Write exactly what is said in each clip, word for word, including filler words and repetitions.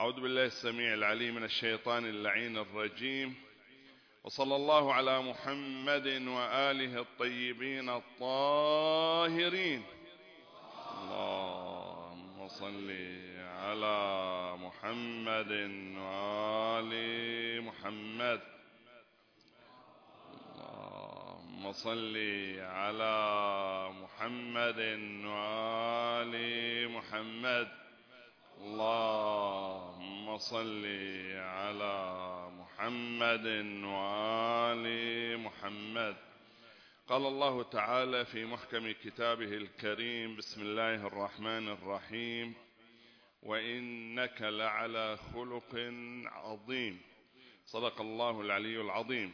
أعوذ بالله السميع العليم من الشيطان اللعين الرجيم، وصلى الله على محمد وآله الطيبين الطاهرين. اللهم صل على محمد وآل محمد. اللهم صل على محمد وآل محمد. اللهم صل على محمد وآل محمد. قال الله تعالى في محكم كتابه الكريم: بسم الله الرحمن الرحيم، وإنك لعلى خلق عظيم. صدق الله العلي العظيم.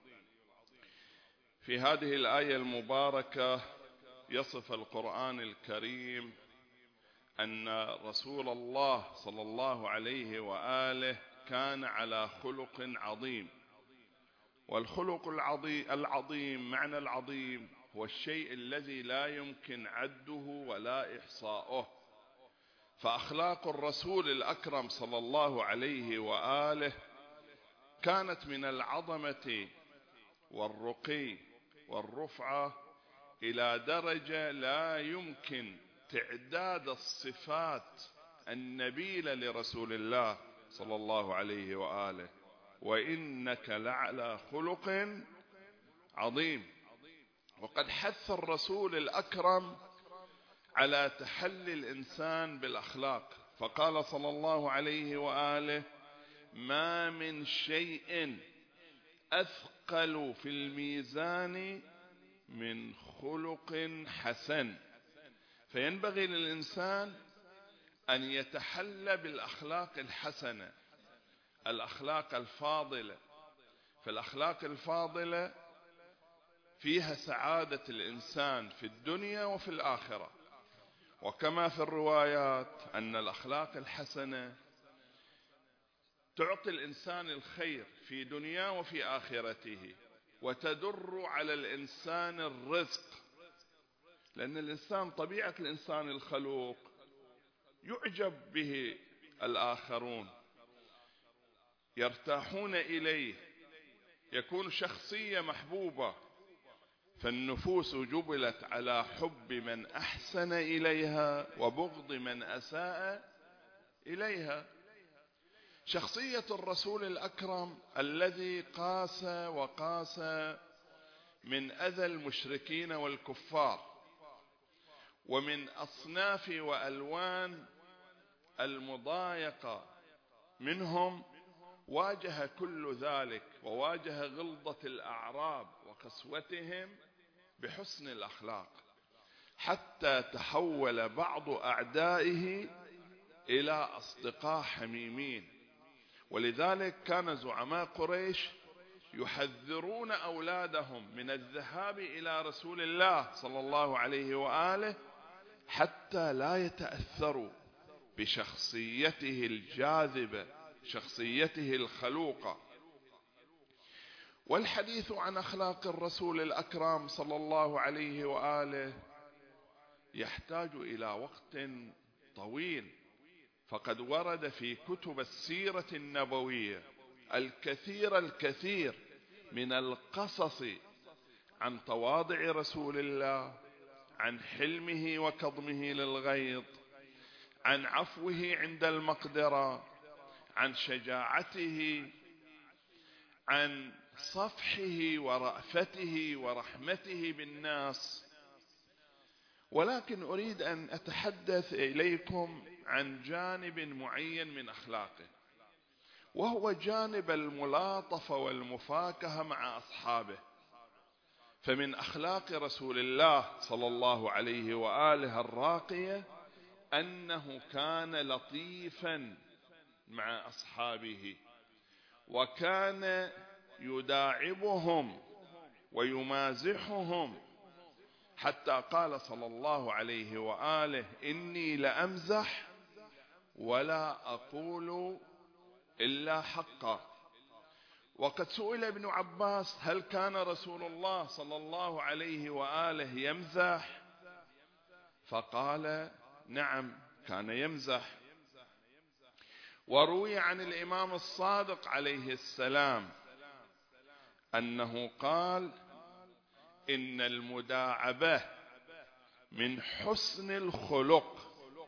في هذه الآية المباركة يصف القرآن الكريم أن رسول الله صلى الله عليه وآله كان على خلق عظيم. والخلق العظيم، معنى العظيم هو الشيء الذي لا يمكن عده ولا إحصاؤه. فأخلاق الرسول الأكرم صلى الله عليه وآله كانت من العظمة والرقي والرفعة إلى درجة لا يمكن تعداد الصفات النبيلة لرسول الله صلى الله عليه وآله. وإنك لعلى خلق عظيم. وقد حث الرسول الأكرم على تحلي الإنسان بالأخلاق، فقال صلى الله عليه وآله: ما من شيء أثقل في الميزان من خلق حسن. فينبغي للإنسان أن يتحلى بالأخلاق الحسنة، الأخلاق الفاضلة. فالأخلاق الفاضلة فيها سعادة الإنسان في الدنيا وفي الآخرة. وكما في الروايات أن الأخلاق الحسنة تعطي الإنسان الخير في دنيا وفي آخرته، وتدر على الإنسان الرزق. لأن الإنسان، طبيعة الإنسان الخلوق، يعجب به الآخرون، يرتاحون إليه، يكون شخصية محبوبة. فالنفوس جبلت على حب من أحسن إليها وبغض من أساء إليها. شخصية الرسول الأكرم الذي قاس وقاس من أذى المشركين والكفار، ومن أصناف وألوان المضايقة منهم، واجه كل ذلك، وواجه غلظة الأعراب وقسوتهم بحسن الأخلاق، حتى تحول بعض أعدائه إلى أصدقاء حميمين. ولذلك كان زعماء قريش يحذرون أولادهم من الذهاب إلى رسول الله صلى الله عليه وآله حتى لا يتأثروا بشخصيته الجاذبة، شخصيته الخلوقة. والحديث عن أخلاق الرسول الأكرم صلى الله عليه وآله يحتاج إلى وقت طويل، فقد ورد في كتب السيرة النبوية الكثير الكثير من القصص عن تواضع رسول الله، عن حلمه وكظمه للغيظ، عن عفوه عند المقدرة، عن شجاعته، عن صفحه ورأفته ورحمته بالناس. ولكن أريد أن أتحدث إليكم عن جانب معين من أخلاقه، وهو جانب الملاطفة والمفاكهة مع أصحابه. فمن أخلاق رسول الله صلى الله عليه وآله الراقية أنه كان لطيفا مع أصحابه، وكان يداعبهم ويمازحهم، حتى قال صلى الله عليه وآله: إني لأمزح ولا أقول إلا حقا. وقد سئل ابن عباس: هل كان رسول الله صلى الله عليه وآله يمزح؟ فقال: نعم، كان يمزح. وروي عن الإمام الصادق عليه السلام أنه قال: إن المداعبة من حسن الخلق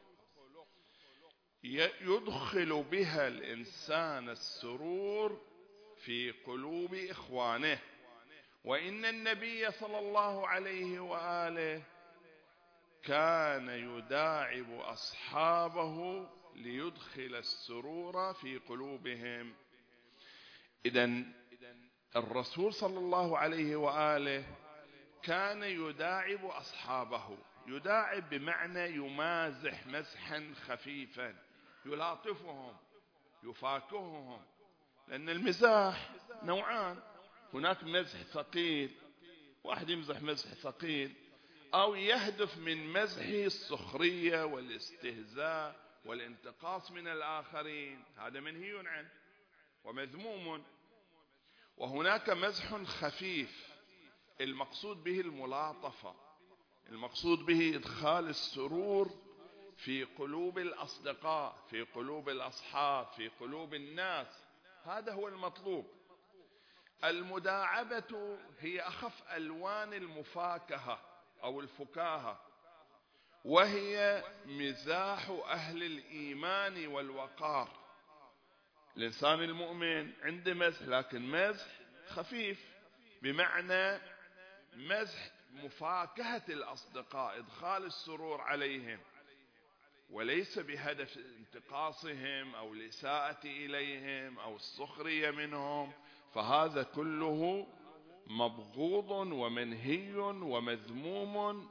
يدخل بها الإنسان السرور في قلوب إخوانه، وإن النبي صلى الله عليه وآله كان يداعب أصحابه ليدخل السرور في قلوبهم. إذن الرسول صلى الله عليه وآله كان يداعب أصحابه، يداعب بمعنى يمازح مزحا خفيفا، يلاطفهم، يفاكههم، لأن المزاح نوعان: هناك مزح ثقيل، واحد يمزح مزح ثقيل، أو يهدف من مزحه السخرية والاستهزاء والانتقاص من الآخرين، هذا منهي عنه ومذموم. وهناك مزح خفيف المقصود به الملاطفة، المقصود به إدخال السرور في قلوب الأصدقاء، في قلوب الأصحاب، في قلوب الناس، هذا هو المطلوب. المداعبة هي أخف ألوان المفاكهة أو الفكاهة، وهي مزاح أهل الإيمان والوقار. الإنسان المؤمن عنده مزح، لكن مزح خفيف، بمعنى مزح مفاكهة الأصدقاء، إدخال السرور عليهم، وليس بهدف انتقاصهم أو الإساءة إليهم أو السخرية منهم، فهذا كله مبغوض ومنهي ومذموم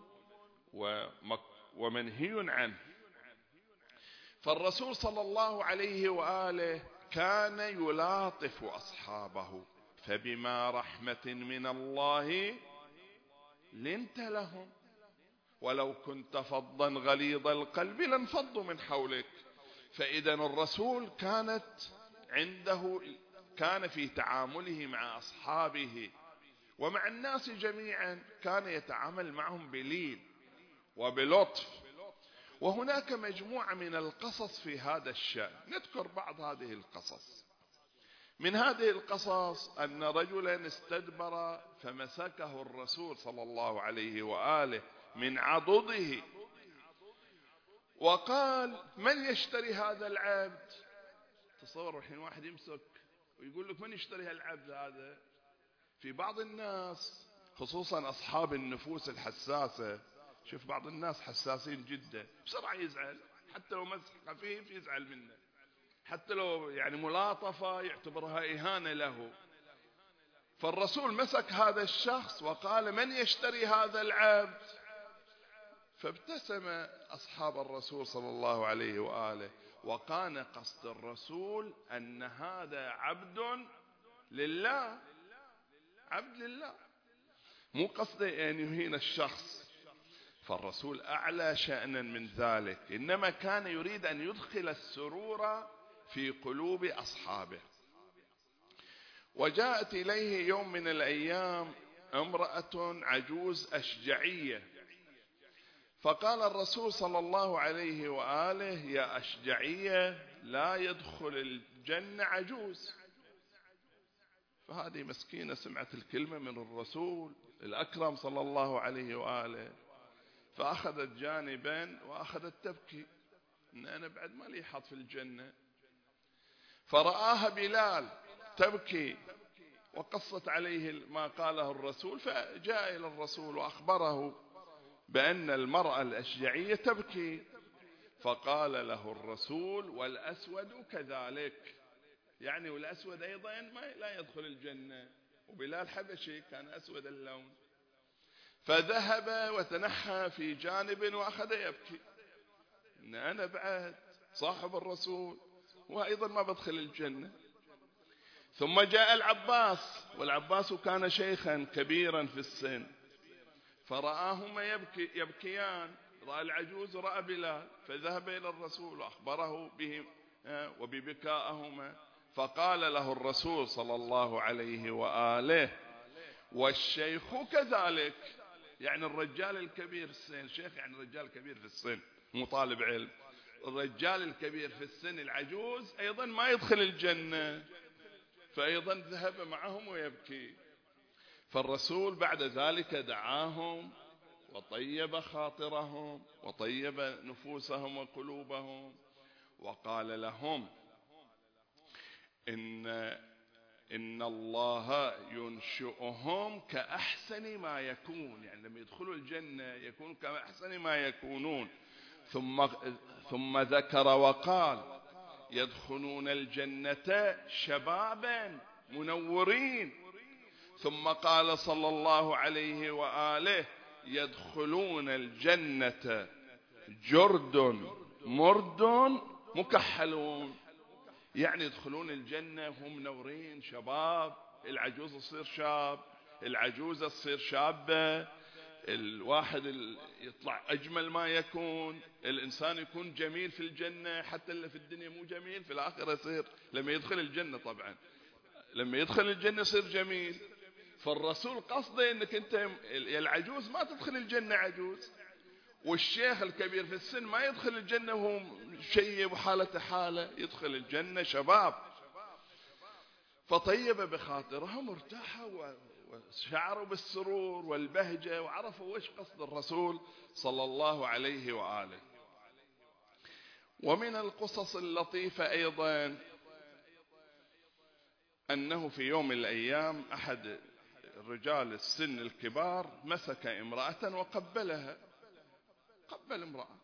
ومنهي عنه. فالرسول صلى الله عليه وآله كان يلاطف أصحابه، فبما رحمة من الله لنت لهم ولو كنت فظا غليظ القلب لانفضوا من حولك. فإذا الرسول كانت عنده، كان في تعامله مع أصحابه ومع الناس جميعا كان يتعامل معهم بلين وبلطف. وهناك مجموعة من القصص في هذا الشأن، نذكر بعض هذه القصص. من هذه القصص أن رجلا استدبر فمسكه الرسول صلى الله عليه وآله من عضده وقال: من يشتري هذا العبد؟ تصور الحين واحد يمسك ويقول لك: من يشتري هالعبد هذا؟ في بعض الناس خصوصا أصحاب النفوس الحساسة، شوف بعض الناس حساسين جدا، بسرعة يزعل، حتى لو مسح خفيف يزعل منه، حتى لو يعني ملاطفة يعتبرها إهانة له. فالرسول مسك هذا الشخص وقال: من يشتري هذا العبد؟ فابتسم أصحاب الرسول صلى الله عليه وآله، وكان قصد الرسول أن هذا عبد لله، عبد لله، مو قصده أن يهين الشخص. فالرسول أعلى شأنا من ذلك، إنما كان يريد أن يدخل السرور في قلوب أصحابه. وجاءت إليه يوم من الأيام امرأة عجوز أشجعية، فقال الرسول صلى الله عليه وآله: يا أشجعية لا يدخل الجنة عجوز. فهذه مسكينة سمعت الكلمة من الرسول الأكرم صلى الله عليه وآله، فأخذت جانبا وأخذت تبكي إن أنا بعد ما لي حظ في الجنة. فرآها بلال تبكي وقصت عليه ما قاله الرسول، فجاء إلى الرسول وأخبره بأن المرأة الأشجعية تبكي. فقال له الرسول: والأسود كذلك، يعني والأسود أيضا ما لا يدخل الجنة، وبلال حبشي كان أسود اللون. فذهب وتنحى في جانب وأخذ يبكي إن أنا بعد صاحب الرسول وأيضا ما بدخل الجنة. ثم جاء العباس، والعباس كان شيخا كبيرا في السن، فرآهما يبكي يبكيان، رأى العجوز ورأى بلال، فذهب إلى الرسول وأخبره بهم وببكائهما. فقال له الرسول صلى الله عليه وآله: والشيخ كذلك، يعني الرجال الكبير في السن، شيخ يعني رجال كبير في السن مو طالب علم، الرجال الكبير في السن العجوز أيضا ما يدخل الجنة، فأيضا ذهب معهم ويبكي. فالرسول بعد ذلك دعاهم وطيب خاطرهم وطيب نفوسهم وقلوبهم، وقال لهم إن إن الله ينشئهم كأحسن ما يكون، يعني لما يدخلوا الجنة يكون كأحسن ما يكونون. ثم ثم ذكر وقال يدخلون الجنة شبابا منورين. ثم قال صلى الله عليه وآله يدخلون الجنة جرد مرد مكحلون، يعني يدخلون الجنة وهم منورين شباب، العجوز تصير شاب، العجوزة تصير شابة، الواحد يطلع أجمل ما يكون، الإنسان يكون جميل في الجنة، حتى اللي في الدنيا مو جميل في الآخرة يصير لما يدخل الجنة، طبعا لما يدخل الجنة يصير جميل. فالرسول قصده انك انت العجوز ما تدخل الجنة عجوز، والشيخ الكبير في السن ما يدخل الجنة وهو شيب وحالته حالة، يدخل الجنة شباب. فطيب بخاطرهم ارتاحوا وشعروا بالسرور والبهجة وعرفوا وش قصد الرسول صلى الله عليه وآله. ومن القصص اللطيفة أيضا أنه في يوم من الأيام أحد الرجال السن الكبار مسك امرأة وقبلها، قبل امرأة،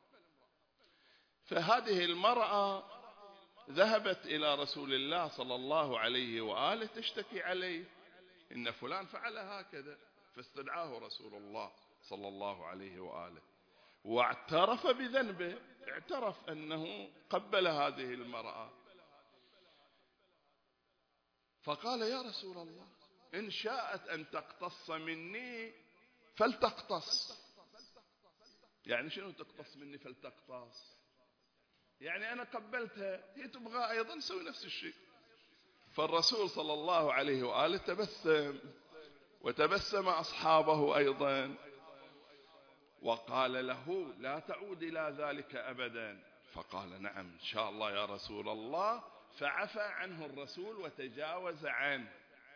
فهذه المرأة ذهبت إلى رسول الله صلى الله عليه وآله تشتكي عليه إن فلان فعل هكذا، فاستدعاه رسول الله صلى الله عليه وآله واعترف بذنبه، اعترف أنه قبل هذه المرأة. فقال يا رسول الله إن شاءت أن تقتص مني فلتقتص. يعني شنو تقتص مني فلتقتص؟ يعني أنا قبلتها، هي تبغى أيضا تسوي نفس الشيء. فالرسول صلى الله عليه وآله تبسم وتبسم أصحابه أيضا وقال له لا تعود إلى ذلك أبدا. فقال نعم إن شاء الله يا رسول الله، فعفى عنه الرسول وتجاوز عنه.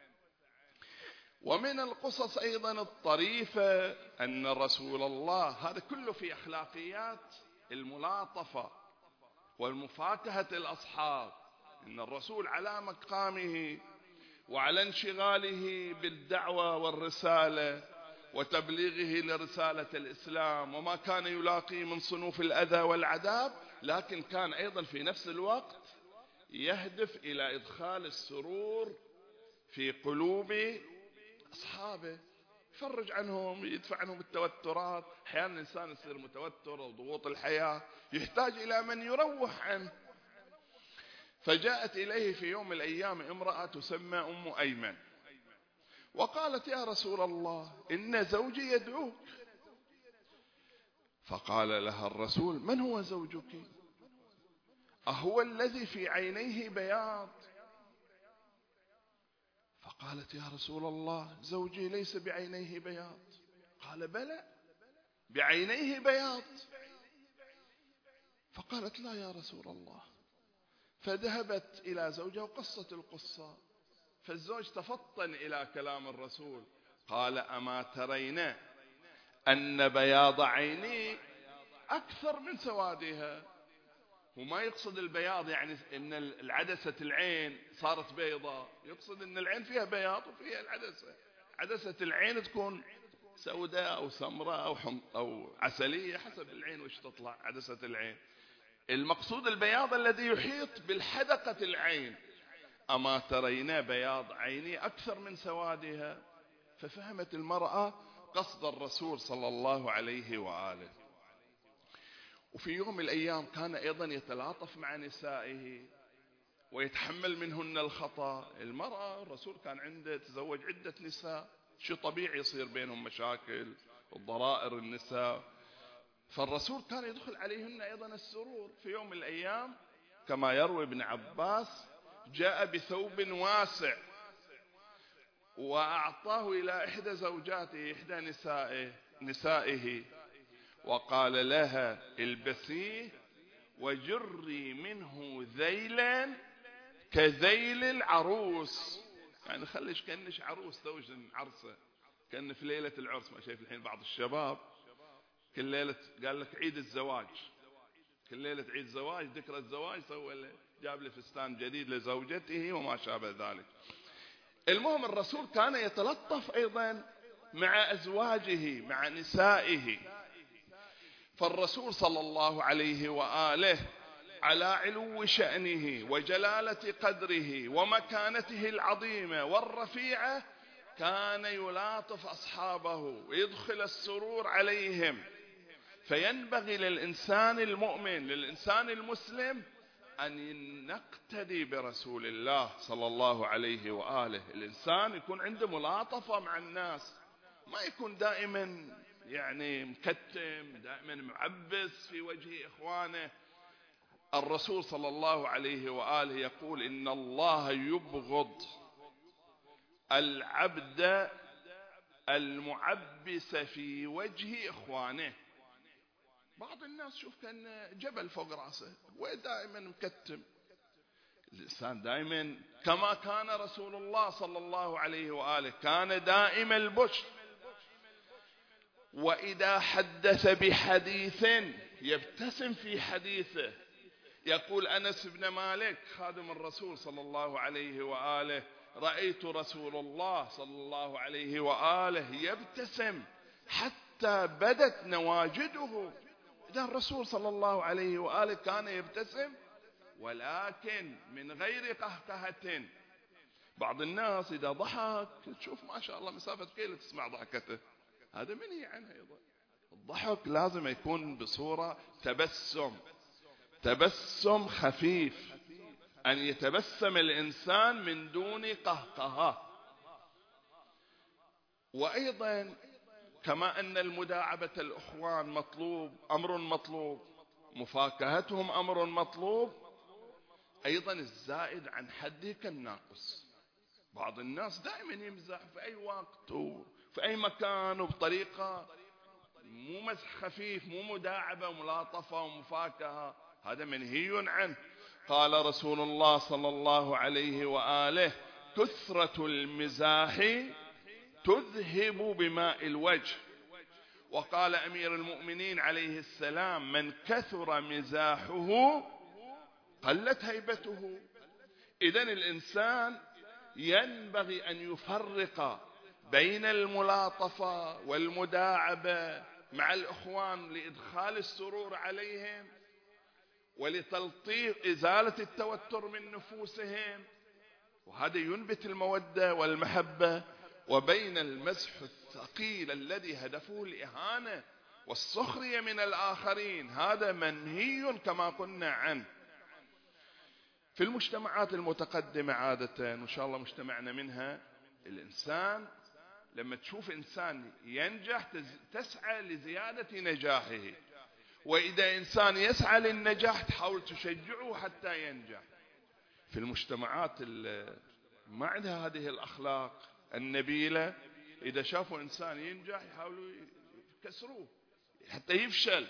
ومن القصص أيضا الطريفة أن رسول الله، هذا كله في أخلاقيات الملاطفة والمفاكهة الأصحاب، إن الرسول على مقامه وعلى انشغاله بالدعوة والرسالة وتبليغه لرسالة الإسلام وما كان يلاقي من صنوف الأذى والعذاب، لكن كان أيضا في نفس الوقت يهدف إلى إدخال السرور في قلوب أصحابه، يفرج عنهم، يدفع عنهم التوترات. أحيانا الإنسان يصير متوتر أو ضغوط الحياة يحتاج إلى من يروح عنه. فجاءت إليه في يوم من الأيام امرأة تسمى أم أيمن وقالت يا رسول الله إن زوجي يدعوك. فقال لها الرسول من هو زوجك؟ أهو الذي في عينيه بياض؟ فقالت يا رسول الله زوجي ليس بعينيه بياض. قال بلى بعينيه بياض. فقالت لا يا رسول الله. فذهبت إلى زوجها وقصت القصة، فالزوج تفطن إلى كلام الرسول قال أما ترين أن بياض عيني أكثر من سوادها. وما يقصد البياض يعني أن العدسة العين صارت بيضاء، يقصد أن العين فيها بياض وفيها العدسة، عدسة العين تكون سوداء أو سمراء أو, حم أو عسلية حسب العين وش تطلع عدسة العين. المقصود البياض الذي يحيط بالحدقة العين. أما ترين بياض عيني أكثر من سوادها. ففهمت المرأة قصد الرسول صلى الله عليه وآله. وفي يوم من الأيام كان أيضا يتلاطف مع نسائه ويتحمل منهن الخطأ. المرأة الرسول كان عنده تزوج عدة نساء، شو طبيعي يصير بينهم مشاكل وضرائر النساء. فالرسول كان يدخل عليهن أيضا السرور. في يوم من الأيام كما يروي ابن عباس جاء بثوب واسع وأعطاه إلى إحدى زوجاته إحدى نسائه, نسائه وقال لها البسيه وجري منه ذيلا كذيل العروس. يعني خليش كأنش عروس توج عرسه، كأن في ليلة العرس. ما شايف الحين بعض الشباب كل ليلة قال لك عيد الزواج، كل ليلة عيد زواج ذكرى الزواج سوى له جاب له فستان جديد لزوجته وما شابه ذلك. المهم الرسول كان يتلطف أيضا مع أزواجه مع نسائه. فالرسول صلى الله عليه وآله على علو شأنه وجلالة قدره ومكانته العظيمة والرفيعة كان يلاطف أصحابه ويدخل السرور عليهم. فينبغي للإنسان المؤمن للإنسان المسلم أن نقتدي برسول الله صلى الله عليه وآله. الإنسان يكون عنده ملاطفة مع الناس، ما يكون دائما يعني مكتم دائما معبس في وجه إخوانه. الرسول صلى الله عليه وآله يقول إن الله يبغض العبد المعبس في وجه إخوانه. بعض الناس شوف كان جبل فوق رأسه ودائما مكتم. الإنسان دائما كما كان رسول الله صلى الله عليه وآله كان دائم البشر، وإذا حدث بحديث يبتسم في حديثه. يقول أنس بن مالك خادم الرسول صلى الله عليه وآله رأيت رسول الله صلى الله عليه وآله يبتسم حتى بدت نواجده. إذا الرسول صلى الله عليه وآله كان يبتسم ولكن من غير قهقهة. بعض الناس إذا ضحك تشوف ما شاء الله مسافة كيلو تسمع ضحكته، هذا منهي عنه أيضا. الضحك لازم يكون بصورة تبسم، تبسم خفيف، أن يتبسم الإنسان من دون قهقهة. وأيضا كما أن المداعبة الأخوان مطلوب أمر مطلوب، مفاكهتهم أمر مطلوب، أيضا الزائد عن حده كالناقص. بعض الناس دائما يمزح في أي وقت وفي أي مكان وبطريقة مو مزح خفيف، مو مداعبة وملاطفة ومفاكهة، هذا منهي عنه. قال رسول الله صلى الله عليه وآله كثرة المزاح تذهب بماء الوجه. وقال أمير المؤمنين عليه السلام من كثر مزاحه قلت هيبته. إذن الإنسان ينبغي أن يفرق بين الملاطفة والمداعبة مع الإخوان لإدخال السرور عليهم ولتلطيف إزالة التوتر من نفوسهم، وهذا ينبت المودة والمحبة، وبين المزح الثقيل الذي هدفه الإهانة والسخرية من الآخرين، هذا منهي كما قلنا عنه. في المجتمعات المتقدمة عادة وإن شاء الله مجتمعنا منها، الإنسان لما تشوف إنسان ينجح تسعى لزيادة نجاحه، وإذا إنسان يسعى للنجاح تحاول تشجعه حتى ينجح. في المجتمعات ما عندها هذه الأخلاق النبيلة، إذا شافوا إنسان ينجح يحاولوا يكسروه حتى يفشل.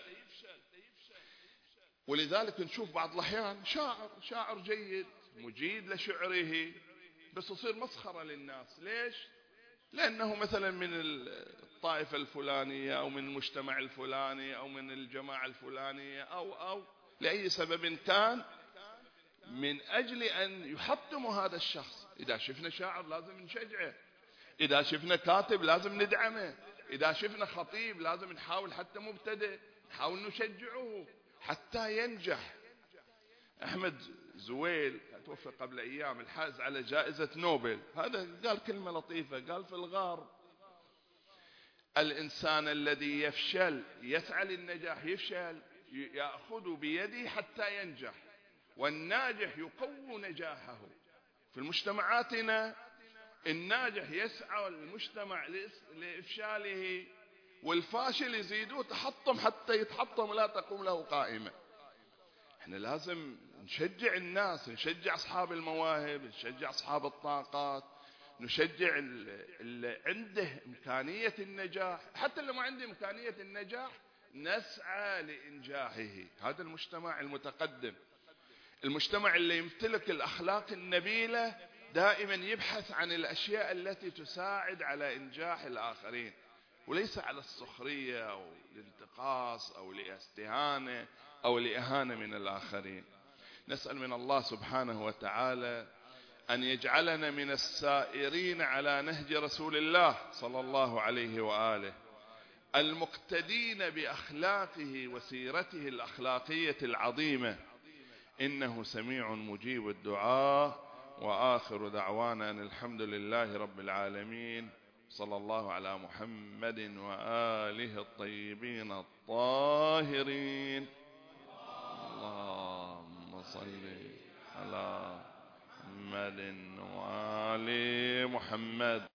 ولذلك نشوف بعض الأحيان شاعر شاعر جيد مجيد لشعره بس يصير مسخرة للناس. ليش؟ لأنه مثلا من الطائفة الفلانية أو من المجتمع الفلاني أو من الجماعة الفلانية أو أو لأي سبب كان، من أجل أن يحطموا هذا الشخص. إذا شفنا شاعر لازم نشجعه، إذا شفنا كاتب لازم ندعمه، إذا شفنا خطيب لازم نحاول حتى مبتدئ نحاول نشجعه حتى ينجح. أحمد زويل توفى قبل أيام الحائز على جائزة نوبل، هذا قال كلمة لطيفة، قال في الغرب الإنسان الذي يفشل يسعى للنجاح يفشل يأخذ بيده حتى ينجح، والناجح يقوي نجاحه. في مجتمعاتنا الناجح يسعى المجتمع لإفشاله، والفاشل يزيدوه تحطم حتى يتحطم لا تقوم له قائمة. احنا لازم نشجع الناس، نشجع أصحاب المواهب، نشجع أصحاب الطاقات، نشجع اللي عنده إمكانية النجاح، حتى اللي ما عنده إمكانية النجاح نسعى لإنجاحه. هذا المجتمع المتقدم، المجتمع اللي يمتلك الأخلاق النبيلة، دائما يبحث عن الأشياء التي تساعد على إنجاح الآخرين، وليس على السخرية أو الانتقاص أو الاستهانة أو الإهانة من الآخرين. نسأل من الله سبحانه وتعالى أن يجعلنا من السائرين على نهج رسول الله صلى الله عليه وآله، المقتدين بأخلاقه وسيرته الأخلاقية العظيمة، إنه سميع مجيب الدعاء. وآخر دعوانا أن الحمد لله رب العالمين، صلى الله على محمد وآله الطيبين الطاهرين. اللهم صل على محمد وآل محمد.